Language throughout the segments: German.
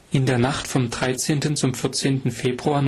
In der Nacht vom 13. zum 14. Februar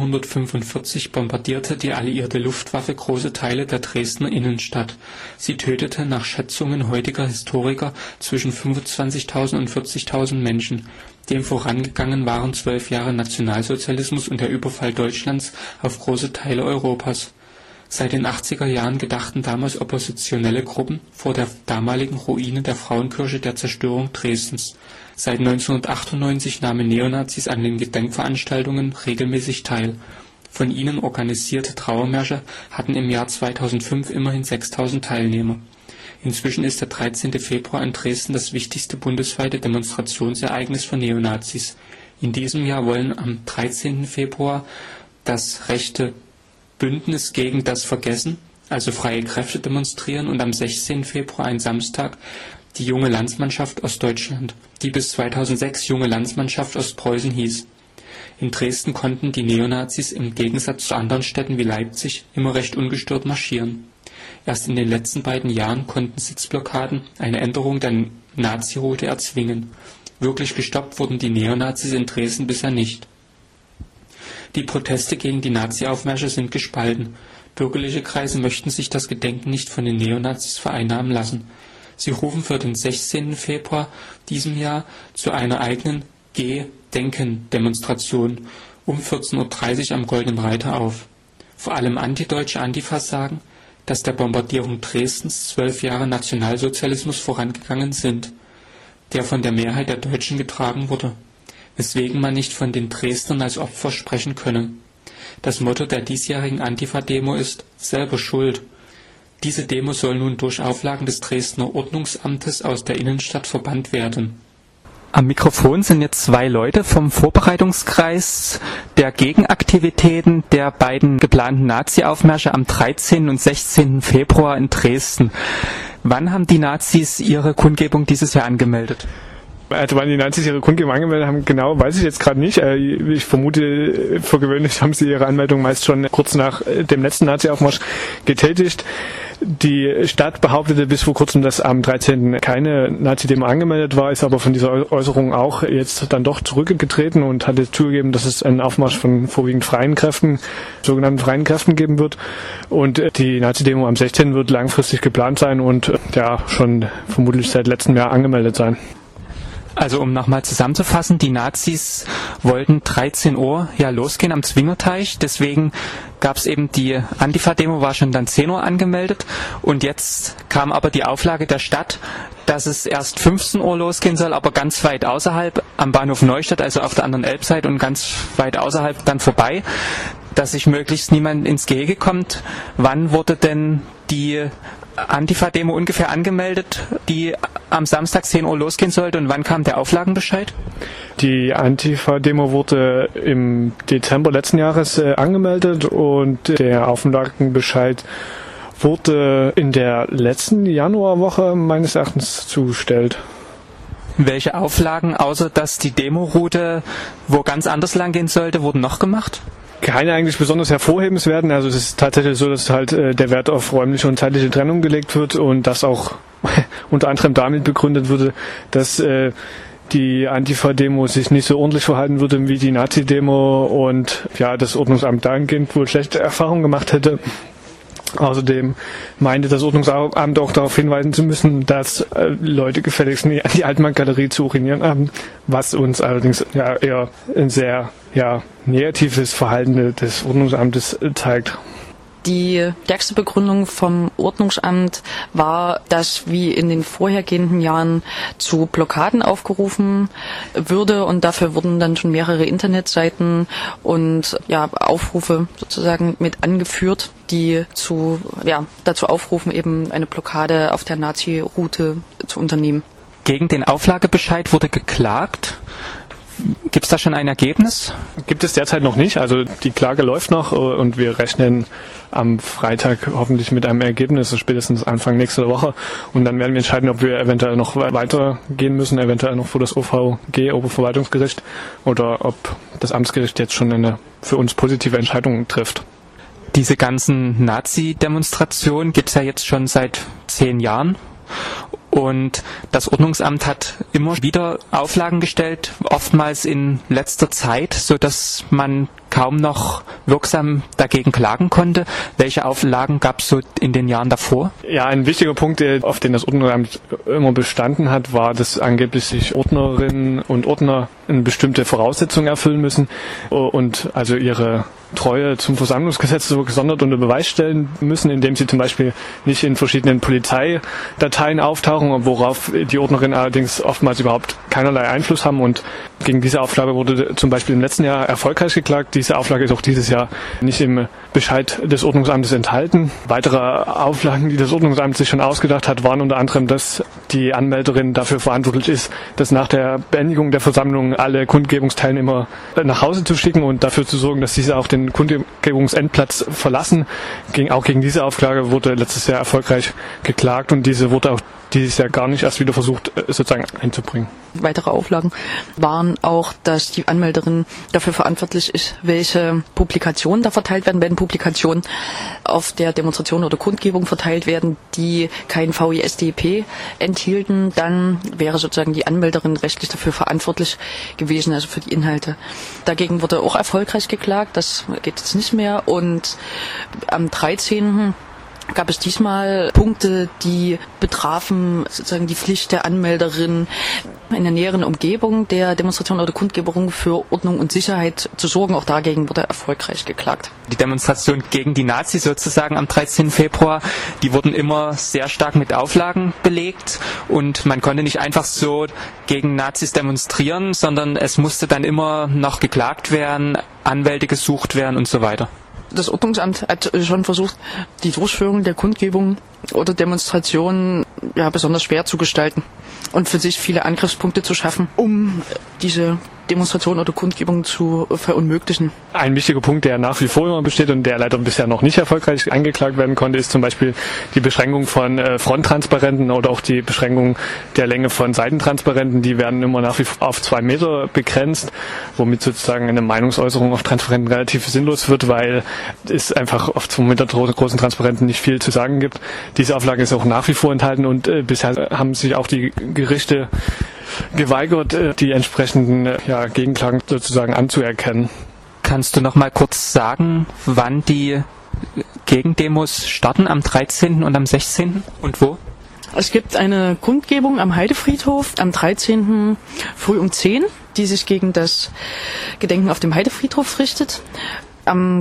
1945 bombardierte die alliierte Luftwaffe große Teile der Dresdner Innenstadt. Sie tötete nach Schätzungen heutiger Historiker zwischen 25.000 und 40.000 Menschen. Dem vorangegangen waren 12 Jahre Nationalsozialismus und der Überfall Deutschlands auf große Teile Europas. Seit den 80er Jahren gedachten damals oppositionelle Gruppen vor der damaligen Ruine der Frauenkirche der Zerstörung Dresdens. Seit 1998 nahmen Neonazis an den Gedenkveranstaltungen regelmäßig teil. Von ihnen organisierte Trauermärsche hatten im Jahr 2005 immerhin 6.000 Teilnehmer. Inzwischen ist der 13. Februar in Dresden das wichtigste bundesweite Demonstrationsereignis für Neonazis. In diesem Jahr wollen am 13. Februar das rechte Bündnis gegen das Vergessen, also Freie Kräfte, demonstrieren und am 16. Februar, ein Samstag, die Junge Landsmannschaft Ostdeutschland, die bis 2006 Junge Landsmannschaft Ostpreußen hieß. In Dresden konnten die Neonazis im Gegensatz zu anderen Städten wie Leipzig immer recht ungestört marschieren. Erst in den letzten beiden Jahren konnten Sitzblockaden eine Änderung der Naziroute erzwingen. Wirklich gestoppt wurden die Neonazis in Dresden bisher nicht. Die Proteste gegen die Nazi-Aufmärsche sind gespalten. Bürgerliche Kreise möchten sich das Gedenken nicht von den Neonazis vereinnahmen lassen. Sie rufen für den 16. Februar diesem Jahr zu einer eigenen Gedenken-Demonstration um 14.30 Uhr am Goldenen Reiter auf. Vor allem antideutsche Antifas sagen, dass der Bombardierung Dresdens 12 Jahre Nationalsozialismus vorangegangen sind, der von der Mehrheit der Deutschen getragen wurde, weswegen man nicht von den Dresdnern als Opfer sprechen könne. Das Motto der diesjährigen Antifa-Demo ist »Selber schuld«. Diese Demo soll nun durch Auflagen des Dresdner Ordnungsamtes aus der Innenstadt verbannt werden. Am Mikrofon sind jetzt zwei Leute vom Vorbereitungskreis der Gegenaktivitäten der beiden geplanten Nazi-Aufmärsche am 13. und 16. Februar in Dresden. Wann haben die Nazis ihre Kundgebung dieses Jahr angemeldet? Also wann die Nazis ihre Kundgebung angemeldet haben, genau weiß ich jetzt gerade nicht. Ich vermute, für gewöhnlich haben sie ihre Anmeldung meist schon kurz nach dem letzten Nazi-Aufmarsch getätigt. Die Stadt behauptete bis vor kurzem, dass am 13. keine Nazi-Demo angemeldet war, ist aber von dieser Äußerung auch jetzt dann doch zurückgetreten und hat jetzt zugegeben, dass es einen Aufmarsch von vorwiegend freien Kräften, sogenannten freien Kräften geben wird. Und die Nazi-Demo am 16. wird langfristig geplant sein und ja schon vermutlich seit letztem Jahr angemeldet sein. Also um nochmal zusammenzufassen, die Nazis wollten 13 Uhr losgehen am Zwingerteich, deswegen gab es eben die Antifa-Demo, war schon dann 10 Uhr angemeldet und jetzt kam aber die Auflage der Stadt, dass es erst 15 Uhr losgehen soll, aber ganz weit außerhalb am Bahnhof Neustadt, also auf der anderen Elbseite und ganz weit außerhalb dann vorbei, dass sich möglichst niemand ins Gehege kommt. Wann wurde denn die Antifa-Demo ungefähr angemeldet, die am Samstag 10 Uhr losgehen sollte, und wann kam der Auflagenbescheid? Die Antifa-Demo wurde im Dezember letzten Jahres angemeldet und der Auflagenbescheid wurde in der letzten Januarwoche meines Erachtens zugestellt. Welche Auflagen, außer dass die Demoroute wo ganz anders lang gehen sollte, wurden noch gemacht? Keine eigentlich besonders hervorhebenswerten. Also es ist tatsächlich so, dass halt der Wert auf räumliche und zeitliche Trennung gelegt wird und das auch unter anderem damit begründet wurde, dass die Antifa-Demo sich nicht so ordentlich verhalten würde wie die Nazi-Demo und ja, das Ordnungsamt dahingehend wohl schlechte Erfahrungen gemacht hätte. Außerdem meinte das Ordnungsamt auch darauf hinweisen zu müssen, dass Leute gefälligst nie an die Altmarkt-Galerie zu urinieren haben, was uns allerdings ja eher ein sehr negatives Verhalten des Ordnungsamtes zeigt. Die stärkste Begründung vom Ordnungsamt war, dass wie in den vorhergehenden Jahren zu Blockaden aufgerufen würde und dafür wurden dann schon mehrere Internetseiten und Aufrufe sozusagen mit angeführt, die dazu aufrufen, eben eine Blockade auf der Nazi-Route zu unternehmen. Gegen den Auflagebescheid wurde geklagt. Gibt es da schon ein Ergebnis? Gibt es derzeit noch nicht. Also die Klage läuft noch und wir rechnen am Freitag hoffentlich mit einem Ergebnis, spätestens Anfang nächster Woche. Und dann werden wir entscheiden, ob wir eventuell noch weitergehen müssen, eventuell noch vor das OVG, Oberverwaltungsgericht, oder ob das Amtsgericht jetzt schon eine für uns positive Entscheidung trifft. Diese ganzen Nazi-Demonstrationen gibt es ja jetzt schon seit 10 Jahren. Und das Ordnungsamt hat immer wieder Auflagen gestellt, oftmals in letzter Zeit, sodass man kaum noch wirksam dagegen klagen konnte. Welche Auflagen gab es so in den Jahren davor? Ja, ein wichtiger Punkt, auf den das Ordnungsamt immer bestanden hat, war, dass angeblich sich Ordnerinnen und Ordner eine bestimmte Voraussetzungen erfüllen müssen und also ihre Treue zum Versammlungsgesetz so gesondert unter Beweis stellen müssen, indem sie zum Beispiel nicht in verschiedenen Polizeidateien auftauchen, worauf die Ordnerinnen allerdings oftmals überhaupt keinerlei Einfluss haben. Und gegen diese Auflage wurde zum Beispiel im letzten Jahr erfolgreich geklagt. Diese Auflage ist auch dieses Jahr nicht im Bescheid des Ordnungsamtes enthalten. Weitere Auflagen, die das Ordnungsamt sich schon ausgedacht hat, waren unter anderem, dass die Anmelderin dafür verantwortlich ist, dass nach der Beendigung der Versammlung alle Kundgebungsteilnehmer nach Hause zu schicken und dafür zu sorgen, dass diese auch den Kundgebungsendplatz verlassen. Auch gegen diese Auflage wurde letztes Jahr erfolgreich geklagt und diese wurde auch dieses Jahr gar nicht erst wieder versucht, sozusagen einzubringen. Weitere Auflagen waren auch, dass die Anmelderin dafür verantwortlich ist, welche Publikationen da verteilt werden. Wenn Publikationen auf der Demonstration oder Kundgebung verteilt werden, die kein VISDP enthielten, dann wäre sozusagen die Anmelderin rechtlich dafür verantwortlich gewesen, also für die Inhalte. Dagegen wurde auch erfolgreich geklagt, das geht jetzt nicht mehr. Und am 13. gab es diesmal Punkte, die betrafen sozusagen die Pflicht der Anmelderin, in der näheren Umgebung der Demonstration oder Kundgebung für Ordnung und Sicherheit zu sorgen. Auch dagegen wurde erfolgreich geklagt. Die Demonstration gegen die Nazis sozusagen am 13. Februar, die wurden immer sehr stark mit Auflagen belegt und man konnte nicht einfach so gegen Nazis demonstrieren, sondern es musste dann immer noch geklagt werden, Anwälte gesucht werden und so weiter. Das Ordnungsamt hat schon versucht, die Durchführung der Kundgebung oder Demonstrationen besonders schwer zu gestalten und für sich viele Angriffspunkte zu schaffen, um diese Demonstration oder Kundgebung zu verunmöglichen. Ein wichtiger Punkt, der nach wie vor immer besteht und der leider bisher noch nicht erfolgreich angeklagt werden konnte, ist zum Beispiel die Beschränkung von Fronttransparenten oder auch die Beschränkung der Länge von Seitentransparenten. Die werden immer nach wie vor auf 2 Meter begrenzt, womit sozusagen eine Meinungsäußerung auf Transparenten relativ sinnlos wird, weil es einfach auf 2 Meter großen Transparenten nicht viel zu sagen gibt. Diese Auflage ist auch nach wie vor enthalten und bisher haben sich auch die Gerichte geweigert, die entsprechenden Gegenklagen sozusagen anzuerkennen. Kannst du noch mal kurz sagen, wann die Gegendemos starten, am 13. und am 16. und wo? Es gibt eine Kundgebung am Heidefriedhof am 13. früh um 10, die sich gegen das Gedenken auf dem Heidefriedhof richtet. Am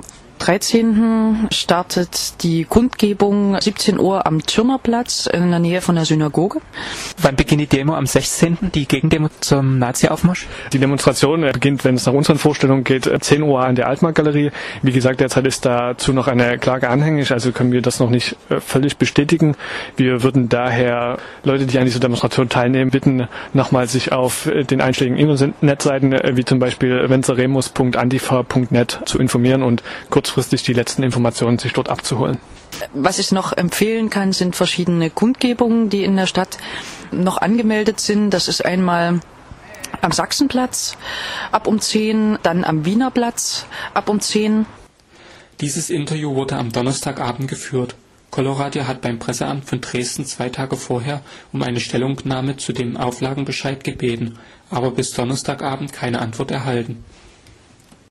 13. startet die Kundgebung 17 Uhr am Tschirnerplatz in der Nähe von der Synagoge. Wann beginnt die Demo am 16., die Gegendemo zum Nazi-Aufmarsch? Die Demonstration beginnt, wenn es nach unseren Vorstellungen geht, 10 Uhr an der Altmarktgalerie. Wie gesagt, derzeit ist dazu noch eine Klage anhängig, also können wir das noch nicht völlig bestätigen. Wir würden daher Leute, die an dieser Demonstration teilnehmen, bitten, nochmal sich auf den einschlägigen Internetseiten wie zum Beispiel venceremus.antifa.net zu informieren und kurzfristig die letzten Informationen sich dort abzuholen. Was ich noch empfehlen kann, sind verschiedene Kundgebungen, die in der Stadt noch angemeldet sind. Das ist einmal am Sachsenplatz ab um 10, dann am Wienerplatz ab um 10. Dieses Interview wurde am Donnerstagabend geführt. Coloradio hat beim Presseamt von Dresden 2 Tage vorher um eine Stellungnahme zu dem Auflagenbescheid gebeten, aber bis Donnerstagabend keine Antwort erhalten.